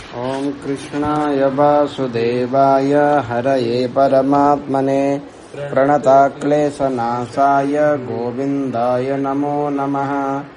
ॐ कृष्णाय वासुदेवाय हरये परमात्मने प्रणतक्लेशनाशाय गोविन्दाय नमो नमः।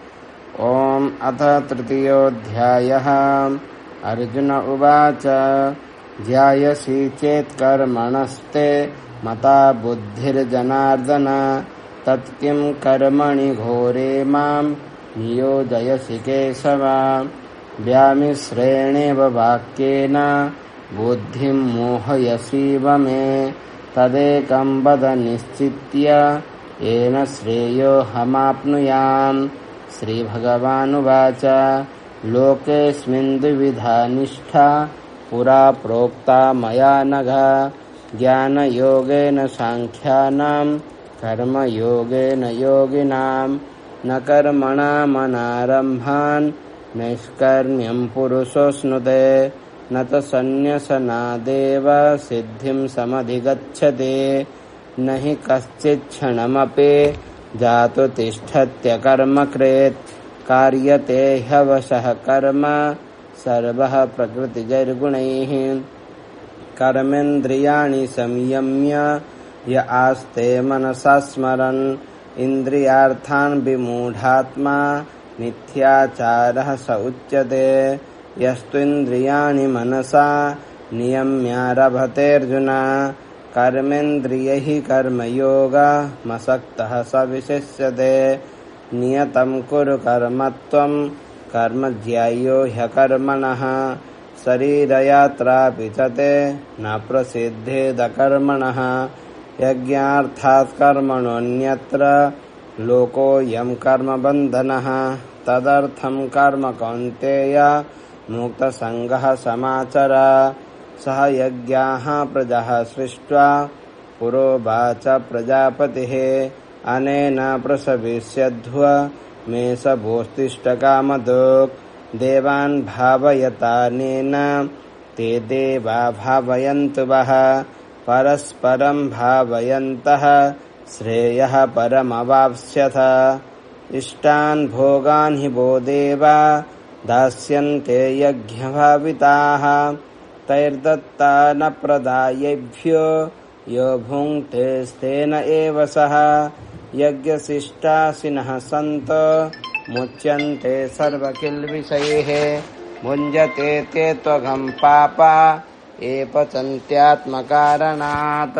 ॐ अथ तृतीयोऽध्यायः। अर्जुन उवाच ध्यायसि चेत् कर्मणस्ते मता बुद्धिर्जनार्दन तत्किं कर्मणि घोरे मां नियोजयसि केशव। व्यामिश्रेणेव वाक्येन बुद्धिं मोहयसीव मे तदेकं वद निश्चित्य येन श्रेयोऽहमाप्नुयाम्। श्रीभगवानुवाच लोकेऽस्मिन् द्विविधा निष्ठा पुरा प्रोक्ता मया नघ ज्ञानयोगेन सांख्यानां कर्मयोगेन योगिनां न कर्मणामनारम्भान् नैष्कर्म्यं पुरुषोऽश्नुते न च सन्न्यसनादेव सिद्धिं समधिगच्छति न हि कश्चिच्छ्रणमपि जातु तिष्ठत्यकर्मकृत् कार्यते ह्यवशः कर्म सर्वः प्रकृतिजैर्गुणैः। कर्मेन्द्रियाणि संयम्य य आस्ते मनसा स्मरन् इन्द्रियार्थान् विमूढात्मा मिथ्याचारः स उच्यते। यस्तुन्द्रियाणि मनसा नियम्यारभतेऽर्जुन कर्मेन्द्रियैः कर्मयोगमसक्तः स विशिष्यते। नियतं कुरु कर्म त्वं कर्म ज्यायो ह्यकर्मणः शरीरयात्रापि च ते न प्रसिद्धेदकर्मणः। यज्ञार्थात् कर्मणोऽन्यत्र लोकोऽयं कर्मबन्धनः तदर्थं कर्म कौन्तेय मुक्तसङ्गः समाचर। सह यज्ञाः प्रजाः सृष्ट्वा पुरोवाच प्रजापतिः अनेन प्रसविष्यध्व मे स भोस्तिष्ठकामधुक् देवान् भावयतानेन ते देवा भावयन्तु वः परस्परं भावयन्तः श्रेयः परमवाप्स्यथ। इष्टान् भोगान् हि वो देवा दास्यन्ते यज्ञभाविताः तैर्दत्ता न प्रदायेभ्यो यो भुङ्क्ते स्तेन एव सः। यज्ञशिष्टाशिनः सन्तो मुच्यन्ते सर्वकिल्बिषैः भुञ्जते ते त्वघं पापा ये पचन्त्यात्मकारणात्।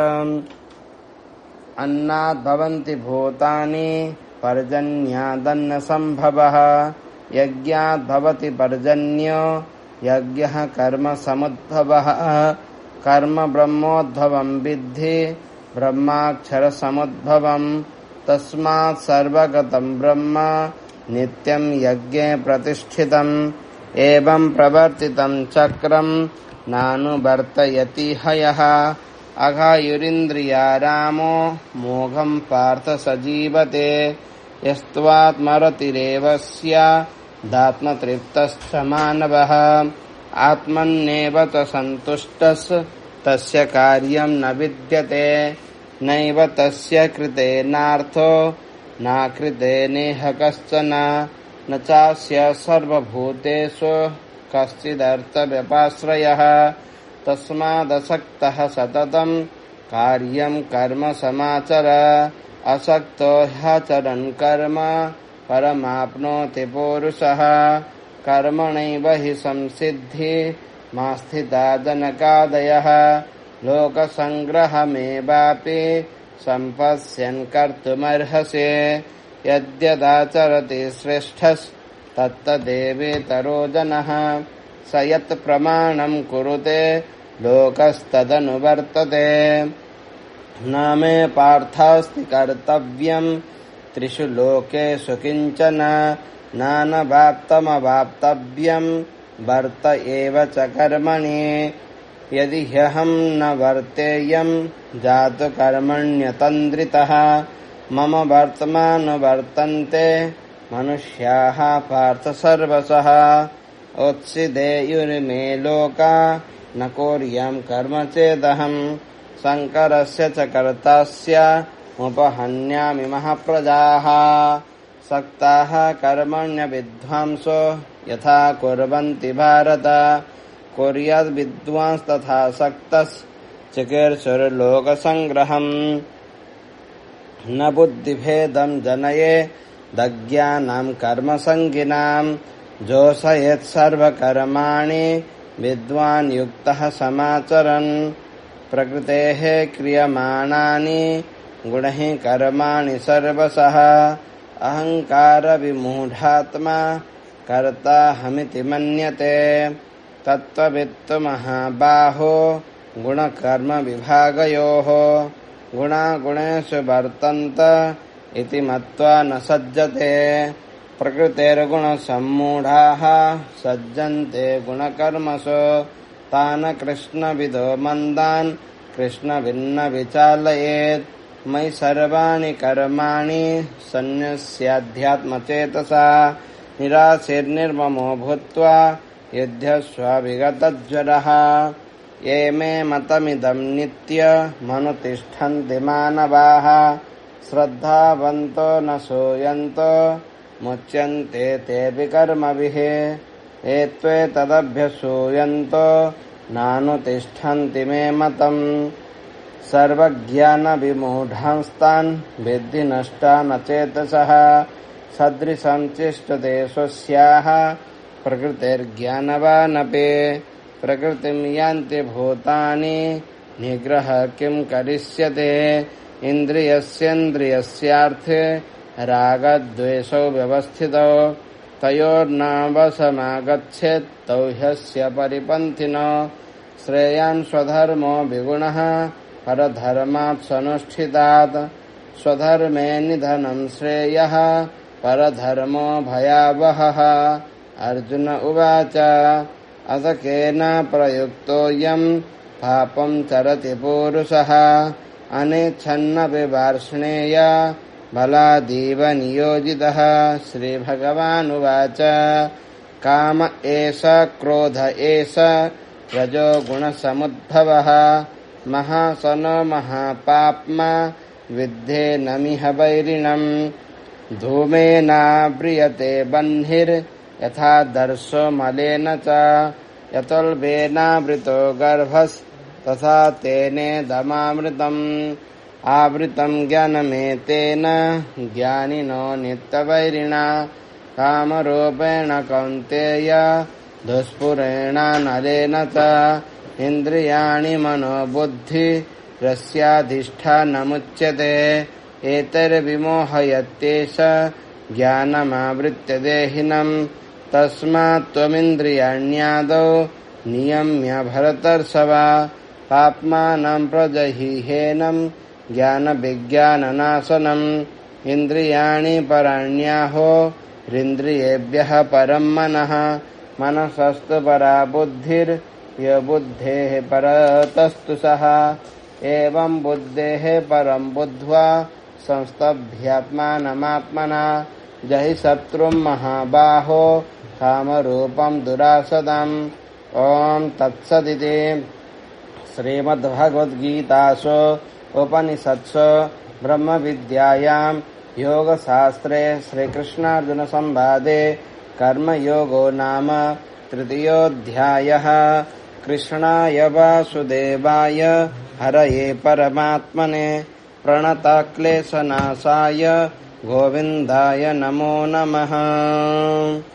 अन्नाद् भवन्ति भूतानि पर्जन्यादन्नसम्भवः यज्ञाद् भवति पर्जन्यो यज्ञः कर्मसमुद्भवः। कर्म ब्रह्मोद्भवं विद्धि ब्रह्माक्षरसमुद्भवम् तस्मात् सर्वगतं ब्रह्म नित्यं यज्ञे प्रतिष्ठितम्। एवं प्रवर्तितं चक्रं नानुवर्तयति हयः अघायुरिन्द्रियारामो मोघं पार्थ स जीवते। यस्त्वात्मरतिरेव स्यादात्मतृप्तश्च मानवः आत्मन्नेव च सन्तुष्टस् तस्य कार्यं न विद्यते। नैव तस्य कृतेनार्थो नाकृते नेह कश्चन न चास्य सर्वभूतेषु कश्चिदर्थव्यपाश्रयः। तस्मादसक्तः सततं कार्यं कर्म समाचर असक्तो ह्याचरन् कर्म परमाप्नोति पौरुषः। कर्मणैव हि संसिद्धि मा स्थिता जनकादयः लोकसङ्ग्रहमेवापि सम्पश्यन् कर्तुमर्हसि। यद्यदाचरति श्रेष्ठस्तत्तदेवेतरो जनः स यत् प्रमाणं कुरुते लोकस्तदनुवर्तते। न मे पार्थास्ति कर्तव्यं त्रिषु लोकेषु किञ्चन नानवाप्तमवाप्तव्यं वर्त एव च कर्मणि। यदि ह्यहं न वर्तेयं जातु कर्मण्यतन्द्रितः मम वर्तमानुवर्तन्ते मनुष्याः पार्थ सर्वशः। उत्सिदेयुर्मे लोका न कोर्यं कर्म चेदहं शङ्करस्य च कर्तास्य उपहन्यामि महाप्रजाः। सक्ताः कर्मण्य विद्वांसो यथा कुर्वन्ति भारत कुर्याद् विद्वांस् तथा सक्तस् चिकीर्षुर्लोकसङ्ग्रहम् न बुद्धिभेदम् जनये दज्ञानाम् कर्मसङ्गिनाम् जोषयेत् सर्वकर्माणि विद्वान् युक्तः समाचरन् प्रकृतेः क्रियमाणानि गुणैः कर्माणि सर्वशः अहङ्कारविमूढात्मा कर्ताहमिति मन्यते तत्त्ववित्तु महाबाहो गुणकर्मविभागयोः गुणागुणेषु वर्तन्त इति मत्वा न सज्जते प्रकृतेर्गुणसम्मूढाः सज्जन्ते गुणकर्मसु तान् कृष्णविदो मन्दान् कृष्णविन्न विचालयेत् मयि सर्वाणि कर्माणि सन्न्यस्याध्यात्मचेतसा निराशीर्निर्ममो भूत्वा युध्यस्व विगतज्वरः ये मे मतमिदम् नित्यमनुतिष्ठन्ति मानवाः श्रद्धावन्तो न सूयन्तो मुच्यन्ते तेऽपि कर्मभिः ये त्वेतदभ्यसूयन्तो नानुतिष्ठन्ति मे मतम् सर्वज्ञानविमूढांस्तान् विद्धि नष्टान् चेतसः सदृशं चेष्टते स्वस्याः प्रकृतिर्ज्ञानवानपि प्रकृतिं यान्ति भूतानि निग्रह किं करिष्यते इन्द्रियस्येन्द्रियस्यार्थे रागद्वेषौ व्यवस्थितौ तयोर्नावसमागच्छेत् तौ ह्यस्य परिपन्थिनो श्रेयान् स्वधर्मो विगुणः परधर्मात् स्वनुष्ठितात् स्वधर्मे निधनं श्रेयः परधर्मो भयावहः अर्जुन उवाच अथ केन प्रयुक्तोऽयं पापं चरति पूरुषः अनेच्छन्नपि वार्ष्णेय बलादीव नियोजितः श्रीभगवानुवाच काम एष क्रोध एष रजोगुणसमुद्भवः महासनो महापाप्मा विद्धेनमिह वैरिणम् धूमेनाव्रियते बह्निर्यथा दर्शो मलेन च यतुल्बेनावृतो गर्भस्तथा तेनेदमावृतम् आवृतम् ज्ञानमेतेन ज्ञानिनो नित्यवैरिणा कामरूपेण कौन्तेय दुष्पुरेणानलेन च इन्द्रियाणि मनोबुद्धिरस्याधिष्ठानमुच्यते एतैर्विमोहयत्येष ज्ञानमावृत्य देहिनम् तस्मात् त्वमिन्द्रियाण्यादौ नियम्य भरतर्षभ पाप्मानं प्रजहिहेनं ज्ञानविज्ञाननाशनम् इन्द्रियाणि पराण्याहो हृन्द्रियेभ्यः परं मनः मनसस्तु परा बुद्धिर्यबुद्धेः परतस्तु सः एवं बुद्धेः परं बुद्ध्वा संस्तभ्यात्मानमात्मना जहि शत्रुं महाबाहो कामरूपं दुरासदम् ॐ तत्सदिति श्रीमद्भगवद्गीतासु उपनिषत्सु ब्रह्मविद्यायां योगशास्त्रे श्रीकृष्णार्जुनसंवादे कर्मयोगो नाम तृतीयोऽध्यायः। कृष्णाय वासुदेवाय हरये परमात्मने प्रणतक्लेशनाशाय गोविन्दाय नमो नमः।